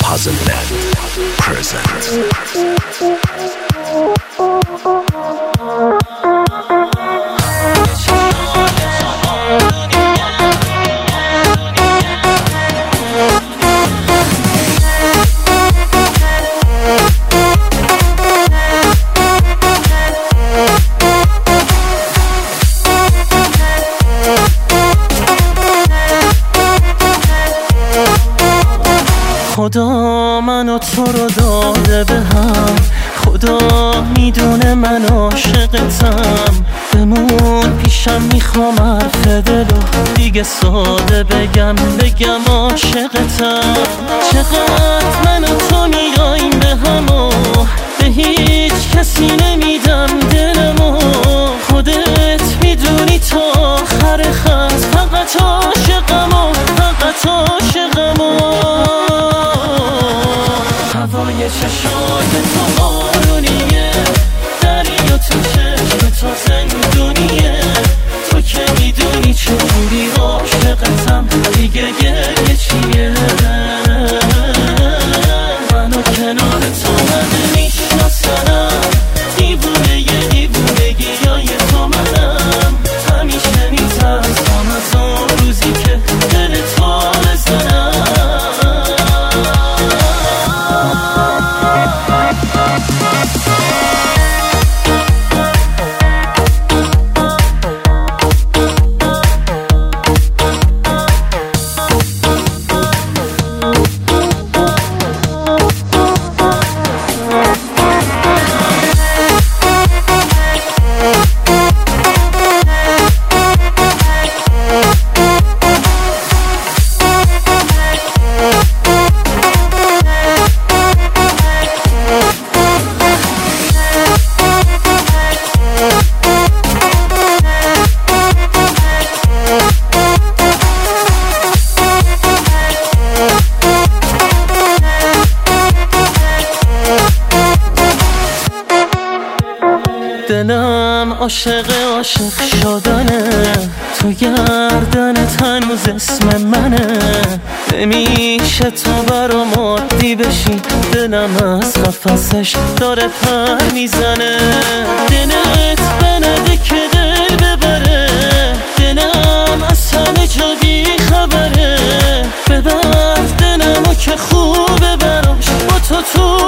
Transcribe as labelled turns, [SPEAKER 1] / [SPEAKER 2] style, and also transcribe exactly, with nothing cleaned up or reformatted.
[SPEAKER 1] Puzzleland presents
[SPEAKER 2] خدا منو تو رو داده به هم، خدا میدونه من عاشقتم. بمون پیشم میخوام حرف دلو دیگه ساده بگم بگم عاشقتم. چقدر من و تو میاییم به همو، به هیچ کسی نمیدم دلمو. خودت میدونی تا آخر خط فقط عاشقمو، فقط عاشقمو. هوای چشات تو بارونیه، دریا تو چشم تو زندونیه. تو که میدونی چجوری عاشقتم، دیگه گریه چیه؟ منو کنار تو همه میشناسنم، دیوونه یه دیوونگی های تو منم. همیشه میترسم از اون روزی که دل تو بزنم. دلم عاشق عاشق شدنه، تو گردنت هنوز اسم منه. نمیشه تو برام عادی بشی، دلم از قفسش داره پر میزنه. دلت بنده که دل ببره، دلم از همه جا بی خبره. ببر دلمو که خوبه براش، با تو تو